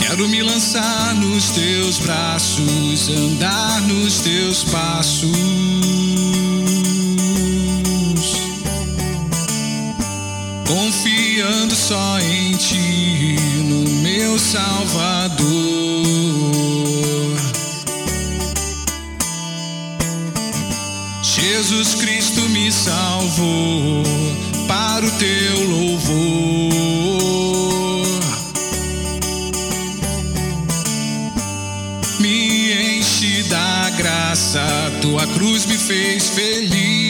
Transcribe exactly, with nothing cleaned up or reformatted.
Quero me lançar nos teus braços, andar nos teus passos, confiando só em ti, no meu Salvador. Jesus Cristo me salvou para o teu louvor. Me enche da graça, tua cruz me fez feliz.